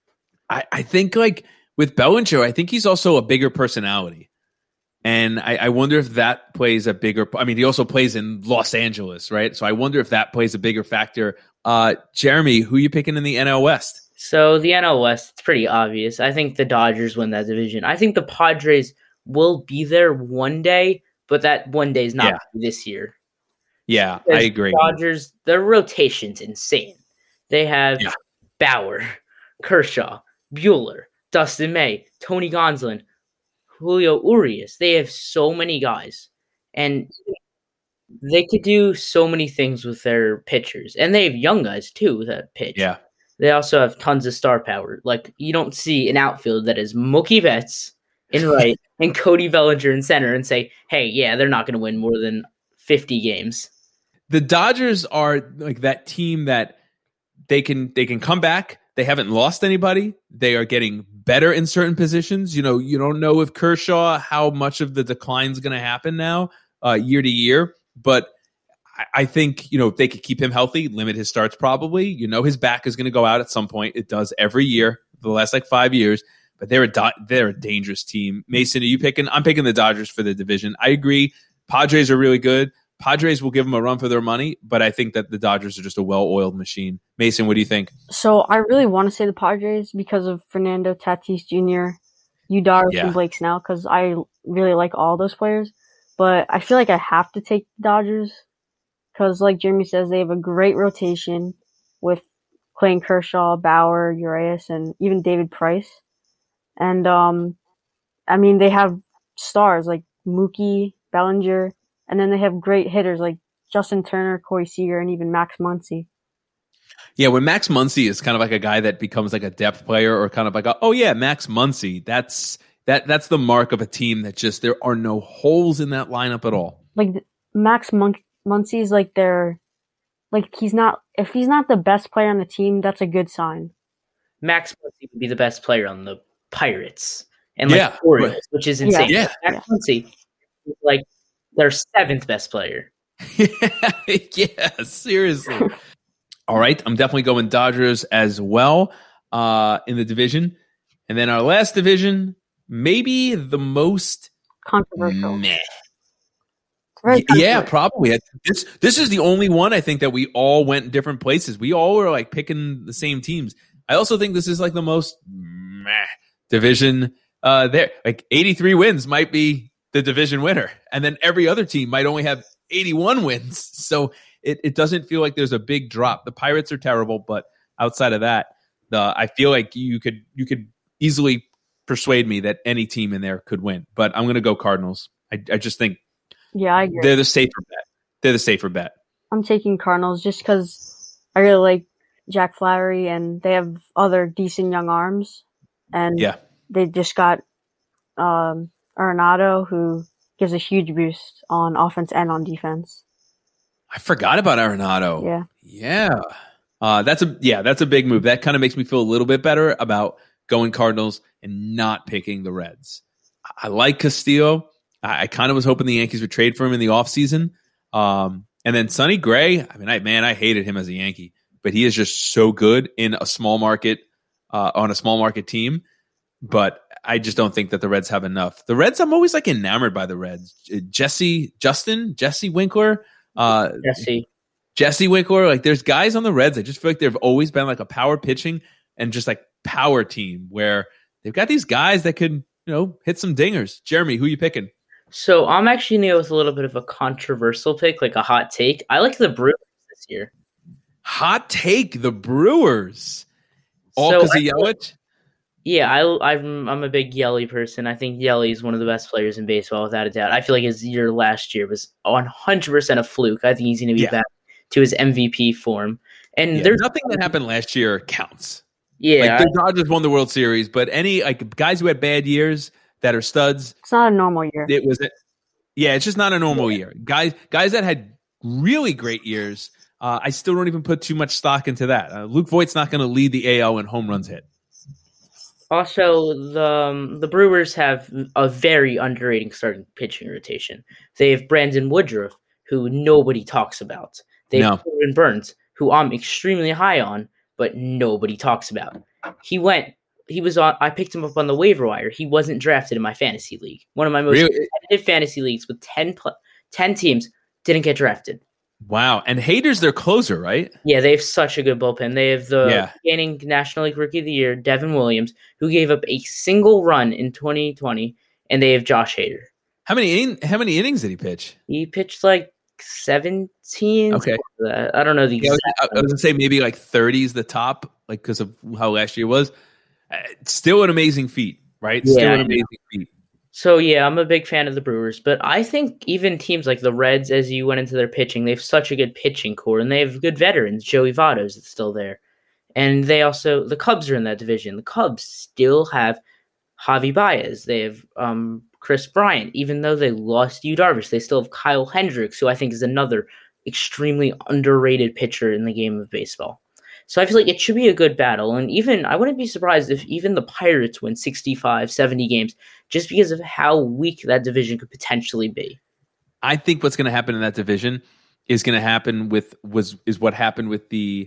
I think like with Bellinger, I think he's also a bigger personality. And I wonder if that plays a bigger. I mean, he also plays in Los Angeles, right? So I wonder if that plays a bigger factor. Jeremy, who you picking in the NL West? So the NL West, it's pretty obvious. I think the Dodgers win that division. I think the Padres will be there one day, but that one day is not this year. Yeah, Because I agree. Dodgers, their rotation's insane. They have Bauer, Kershaw, Buehler, Dustin May, Tony Gonsolin, Julio Urias. They have so many guys, and they could do so many things with their pitchers. And they have young guys too that pitch. Yeah. They also have tons of star power. Like, you don't see an outfield that is Mookie Betts in right and Cody Bellinger in center and say, hey, yeah, they're not going to win more than 50 games. The Dodgers are like that team that they can come back. They haven't lost anybody. They are getting better in certain positions. You know, you don't know if Kershaw, how much of the decline is going to happen now year to year. But I think, you know, if they could keep him healthy, limit his starts probably. You know, his back is going to go out at some point. It does every year, the last like 5 years. But they're a dangerous team. Mason, are you picking? I'm picking the Dodgers for the division. I agree. Padres are really good. Padres will give them a run for their money, but I think that the Dodgers are just a well-oiled machine. Mason, what do you think? So I really want to say the Padres because of Fernando Tatis Jr., Yu Darvish, and Blake Snell, because I really like all those players. But I feel like I have to take the Dodgers because, like Jeremy says, they have a great rotation with Clayton Kershaw, Bauer, Urias, and even David Price. And, I mean, they have stars like Mookie, Bellinger, and then they have great hitters like Justin Turner, Corey Seager, and even Max Muncy. Yeah, when Max Muncy is kind of like a guy that becomes like a depth player or kind of like, Max Muncy, that's the mark of a team that just there are no holes in that lineup at all. Like Max Muncy is like if he's not the best player on the team, that's a good sign. Max Muncy would be the best player on the Pirates and the Orioles, which is insane. Yeah. Max Muncy is like their seventh best player. Yeah, seriously. All right, I'm definitely going Dodgers as well in the division. And then our last division, maybe the most controversial. Meh. Yeah, probably. This is the only one I think that we all went in different places. We all were like picking the same teams. I also think this is like the most meh division there. Like 83 wins might be the division winner, and then every other team might only have 81 wins. So it doesn't feel like there's a big drop. The Pirates are terrible, but outside of that, I feel like you could easily persuade me that any team in there could win. But I'm going to go Cardinals. I just think I agree. They're the safer bet. I'm taking Cardinals just because I really like Jack Flaherty, and they have other decent young arms. And they just got Arenado, who gives a huge boost on offense and on defense. I forgot about Arenado. Yeah. That's a big move. That kind of makes me feel a little bit better about going Cardinals and not picking the Reds. I like Castillo. I kind of was hoping the Yankees would trade for him in the offseason. And then Sonny Gray, I hated him as a Yankee, but he is just so good in a small market, on a small market team. But I just don't think that the Reds have enough. The Reds, I'm always like enamored by the Reds. Jesse Winkler. Jesse Winkler. Like there's guys on the Reds. I just feel like they've always been like a power pitching and just like power team where they've got these guys that could, hit some dingers. Jeremy, who you picking? So I'm actually going to go with a little bit of a controversial pick, like a hot take. I like the Brewers this year. Hot take, the Brewers. All because of Yelich? Yeah, I'm a big Yelly person. I think Yelly is one of the best players in baseball, without a doubt. I feel like his year last year was 100% a fluke. I think he's going to be back to his MVP form. And there's nothing that happened last year counts. Yeah, the Dodgers won the World Series, but any guys who had bad years that are studs, it's not a normal year. It's just not a normal year. Guys that had really great years, I still don't even put too much stock into that. Luke Voigt's not going to lead the AL in home runs hit. Also, the Brewers have a very underrated starting pitching rotation. They have Brandon Woodruff, who nobody talks about. They have Corbin Burns, who I'm extremely high on, but nobody talks about. He went I picked him up on the waiver wire. He wasn't drafted in my fantasy league. One of my most competitive fantasy leagues with 10 teams didn't get drafted. Wow. And Hader's their closer, right? Yeah, they have such a good bullpen. They have the reigning National League Rookie of the Year, Devin Williams, who gave up a single run in 2020, and they have Josh Hader. How many innings did he pitch? He pitched like 17. Okay. I don't know the exact. I was going to say maybe like 30 is the top, like because of how last year was. Still an amazing feat, right? Yeah, Still an amazing feat. So, yeah, I'm a big fan of the Brewers, but I think even teams like the Reds, as you went into their pitching, they have such a good pitching core, and they have good veterans. Joey Votto's is still there. And the Cubs are in that division. The Cubs still have Javi Baez. They have Chris Bryant. Even though they lost Yu Darvish, they still have Kyle Hendricks, who I think is another extremely underrated pitcher in the game of baseball. So I feel like it should be a good battle. And even I wouldn't be surprised if even the Pirates win 65, 70 games just because of how weak that division could potentially be. I think what's going to happen in that division is going to happen is what happened with the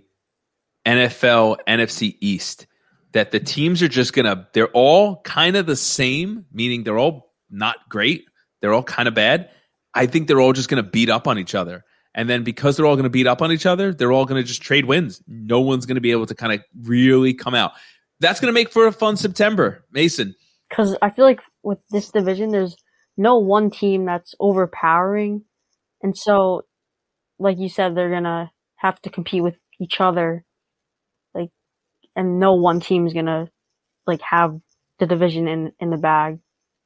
NFL NFC East. That the teams are just they're all kind of the same, meaning they're all not great. They're all kind of bad. I think they're all just going to beat up on each other. And then because they're all going to beat up on each other, they're all going to just trade wins. No one's going to be able to kind of really come out. That's going to make for a fun September. Mason. Because I feel like with this division, there's no one team that's overpowering. And so, like you said, they're going to have to compete with each other. Like, and no one team's going to like have the division in the bag.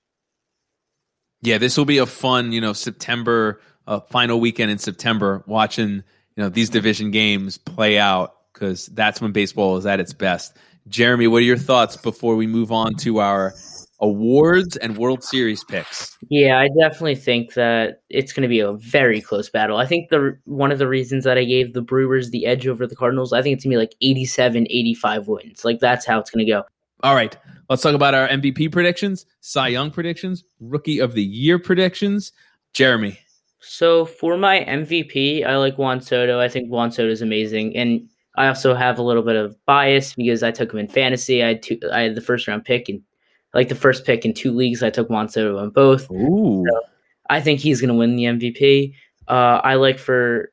Yeah, this will be a fun, September final weekend in September, watching these division games play out because that's when baseball is at its best. Jeremy, what are your thoughts before we move on to our awards and World Series picks? Yeah, I definitely think that it's going to be a very close battle. I think one of the reasons that I gave the Brewers the edge over the Cardinals, I think it's going to be like 87, 85 wins. Like that's how it's going to go. All right, let's talk about our MVP predictions, Cy Young predictions, Rookie of the Year predictions. Jeremy. So for my MVP, I like Juan Soto. I think Juan Soto is amazing. And I also have a little bit of bias because I took him in fantasy. I had the first round pick and the first pick in 2 leagues. I took Juan Soto on both. Ooh. So I think he's going to win the MVP. I like for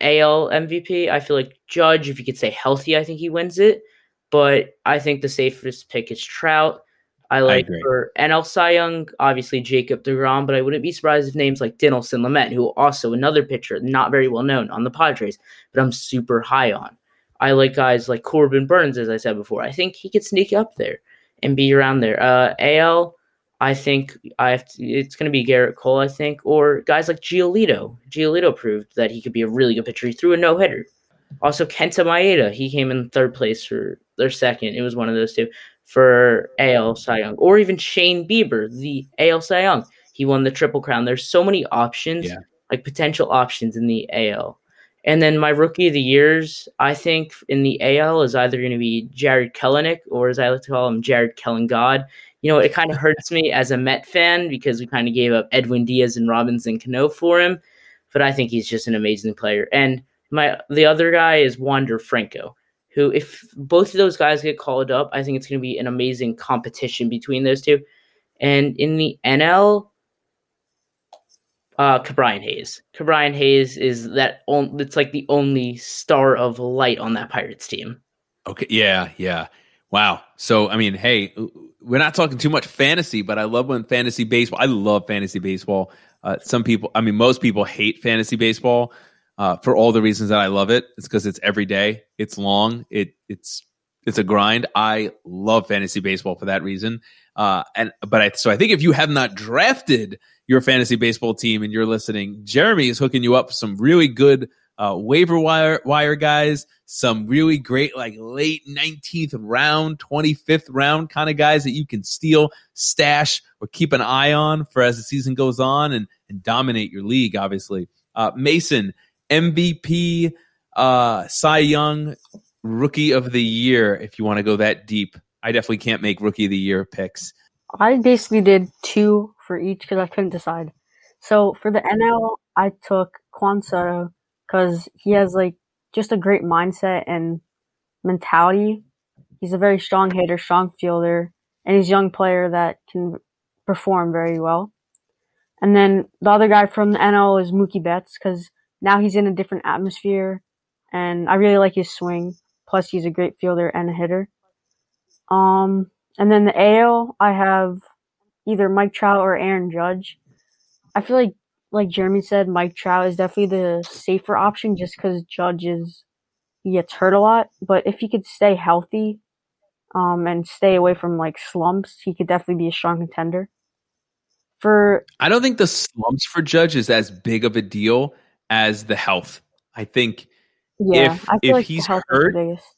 AL MVP, I feel like Judge, if he could stay healthy, I think he wins it. But I think the safest pick is Trout. I like for NL Cy Young, obviously Jacob deGrom, but I wouldn't be surprised if names like Dinelson Lamet, who also another pitcher, not very well known on the Padres, but I'm super high on. I like guys like Corbin Burns, as I said before. I think he could sneak up there and be around there. AL, I think it's going to be Garrett Cole, I think, or guys like Giolito. Giolito proved that he could be a really good pitcher. He threw a no-hitter. Also, Kenta Maeda, he came in third place for their second. It was one of those two for AL Cy Young. Or even Shane Bieber, the AL Cy Young. He won the Triple Crown. There's so many options, like potential options in the AL. And then my Rookie of the Years, I think in the AL is either going to be Jared Kelenic, or as I like to call him, Jared Kellengod. It kind of hurts me as a Met fan because we kind of gave up Edwin Diaz and Robinson Cano for him. But I think he's just an amazing player. And the other guy is Wander Franco, who, if both of those guys get called up, I think it's going to be an amazing competition between those two. And in the NL, Ke'Bryan Hayes. Ke'Bryan Hayes is it's like the only star of light on that Pirates team. Okay, yeah. Wow. So, I mean, hey, we're not talking too much fantasy, but I love when fantasy baseball. I love fantasy baseball. Most people hate fantasy baseball. For all the reasons that I love it. It's because it's every day. It's long. It's a grind. I love fantasy baseball for that reason. So I think if you have not drafted your fantasy baseball team and you're listening, Jeremy is hooking you up with some really good waiver wire guys, some really great like late 19th round, 25th round kind of guys that you can steal, stash, or keep an eye on for as the season goes on and dominate your league, obviously. Mason, MVP, Cy Young, Rookie of the Year, if you want to go that deep. I definitely can't make Rookie of the Year picks. I basically did 2 for each because I couldn't decide. So for the NL, I took Juan Soto because he has like just a great mindset and mentality. He's a very strong hitter, strong fielder, and he's a young player that can perform very well. And then the other guy from the NL is Mookie Betts because now he's in a different atmosphere, and I really like his swing. Plus, he's a great fielder and a hitter. And then the AL, I have either Mike Trout or Aaron Judge. I feel like Jeremy said, Mike Trout is definitely the safer option just because he gets hurt a lot. But if he could stay healthy, and stay away from like slumps, he could definitely be a strong contender. I don't think the slumps for Judge is as big of a deal as the health. I think if he's hurt,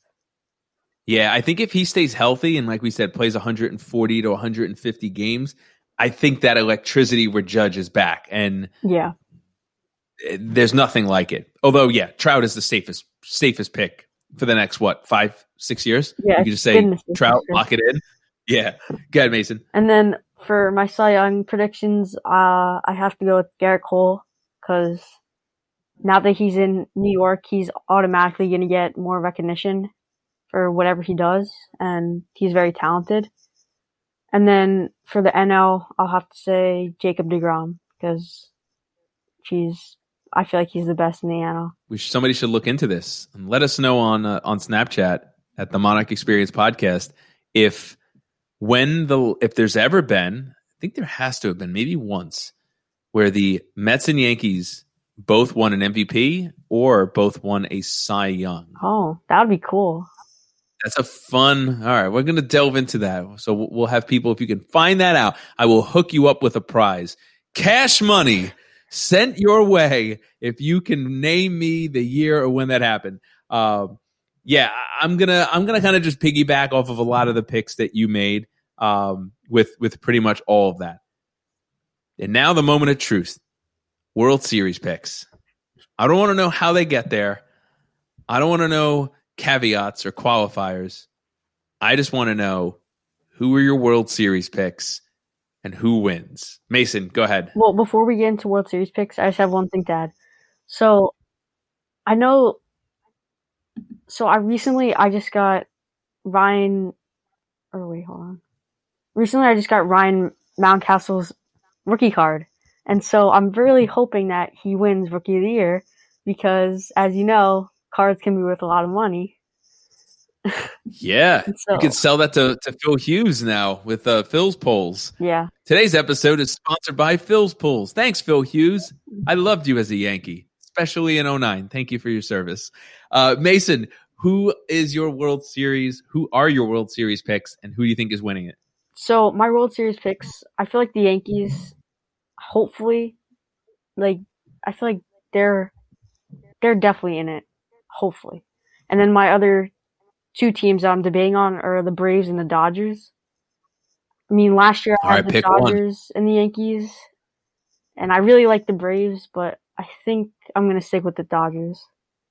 I think if he stays healthy and like we said, plays 140 to 150 games, I think that electricity with Judge is back. And there's nothing like it. Although, Trout is the safest pick for the next, 5-6 years? Yeah. You can just say Trout, lock it in. Yeah. Go ahead, Mason. And then for my Cy Young predictions, I have to go with Garrett Cole because now that he's in New York, he's automatically going to get more recognition for whatever he does, and he's very talented. And then for the NL, I'll have to say Jacob deGrom because I feel like he's the best in the NL. Somebody should look into this and let us know on Snapchat at the Monarch Experience Podcast if there's ever been, I think there has to have been maybe once, where the Mets and Yankees both won an MVP or both won a Cy Young. Oh, that would be cool. That's a fun. All right, we're going to delve into that. So we'll have people, if you can find that out, I will hook you up with a prize. Cash money sent your way if you can name me the year or when that happened. I'm gonna kind of just piggyback off of a lot of the picks that you made with pretty much all of that. And now the moment of truth. World Series picks. I don't want to know how they get there. I don't want to know caveats or qualifiers. I just want to know who are your World Series picks and who wins. Mason, go ahead. Well, before we get into World Series picks, I just have one thing to add. So I just got Ryan Mountcastle's rookie card. And so I'm really hoping that he wins Rookie of the Year because, as you know, cards can be worth a lot of money. Yeah. You could sell that to Phil Hughes now with Phil's Polls. Yeah. Today's episode is sponsored by Phil's Polls. Thanks, Phil Hughes. I loved you as a Yankee, especially in 2009. Thank you for your service. Mason, who are your World Series picks, and who do you think is winning it? So my World Series picks, I feel like the Yankees, hopefully, I feel like they're definitely in it, hopefully. And then my other two teams that I'm debating on are the Braves and the Dodgers. I mean, last year I had the Dodgers and the Yankees, and I really like the Braves, but I think I'm going to stick with the Dodgers.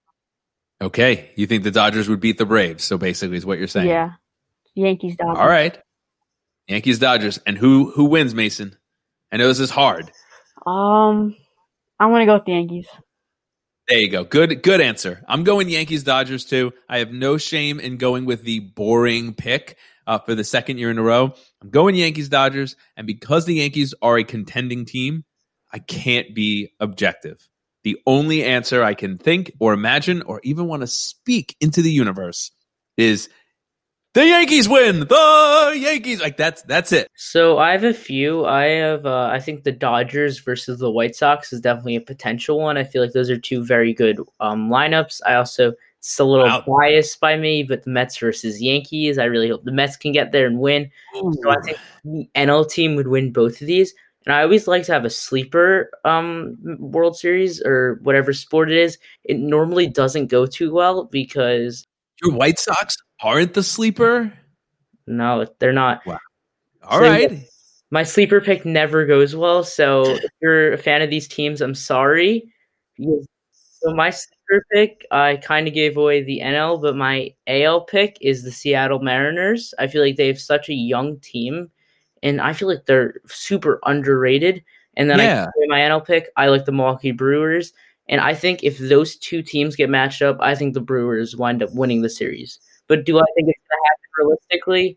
Okay. You think the Dodgers would beat the Braves, so basically is what you're saying. Yeah. Yankees, Dodgers. All right. Yankees, Dodgers. And who wins, Mason? I know this is hard. I'm going to go with the Yankees. There you go. Good answer. I'm going Yankees, Dodgers too. I have no shame in going with the boring pick for the second year in a row. I'm going Yankees, Dodgers. And because the Yankees are a contending team, I can't be objective. The only answer I can think or imagine or even want to speak into the universe is the Yankees win. The Yankees. That's it. So I have a few. I think the Dodgers versus the White Sox is definitely a potential one. I feel like those are two very good lineups. It's a little biased by me, but the Mets versus Yankees, I really hope the Mets can get there and win. Ooh. So I think the NL team would win both of these. And I always like to have a sleeper World Series or whatever sport it is. It normally doesn't go too well because your White Sox aren't the sleeper? No, they're not. Wow. All right. My sleeper pick never goes well. So if you're a fan of these teams, I'm sorry. So my sleeper pick, I kind of gave away the NL, but my AL pick is the Seattle Mariners. I feel like they have such a young team, and I feel like they're super underrated. And then I my NL pick, I like the Milwaukee Brewers. And I think if those two teams get matched up, I think the Brewers wind up winning the series. But do I think it's going to happen realistically?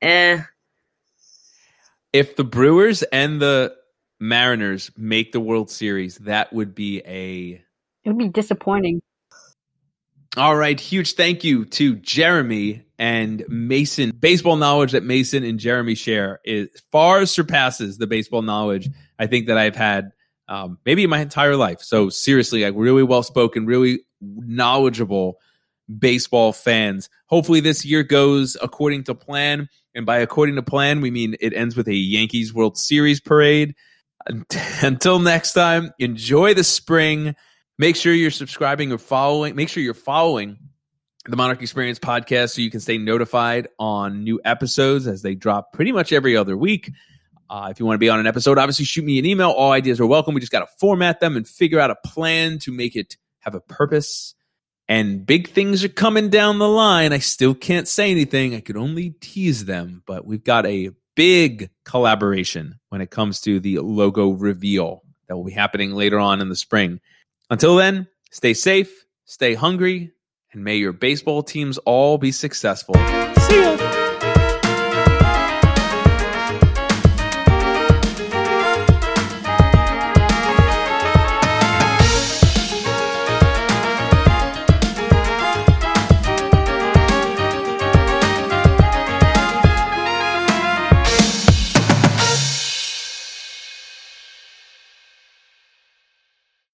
If the Brewers and the Mariners make the World Series, that would be It would be disappointing. All right. Huge thank you to Jeremy and Mason. Baseball knowledge that Mason and Jeremy share far surpasses the baseball knowledge I think that I've had maybe in my entire life. So seriously, like really well-spoken, really knowledgeable baseball fans. Hopefully this year goes according to plan. And by according to plan, we mean it ends with a Yankees World Series parade. Until next time, enjoy the spring. Make sure you're subscribing or following. Make sure you're following the Monarch Experience podcast so you can stay notified on new episodes as they drop pretty much every other week. If you want to be on an episode, obviously shoot me an email. All ideas are welcome. We just got to format them and figure out a plan to make it have a purpose. And big things are coming down the line. I still can't say anything. I could only tease them. But we've got a big collaboration when it comes to the logo reveal that will be happening later on in the spring. Until then, stay safe, stay hungry, and may your baseball teams all be successful. See ya!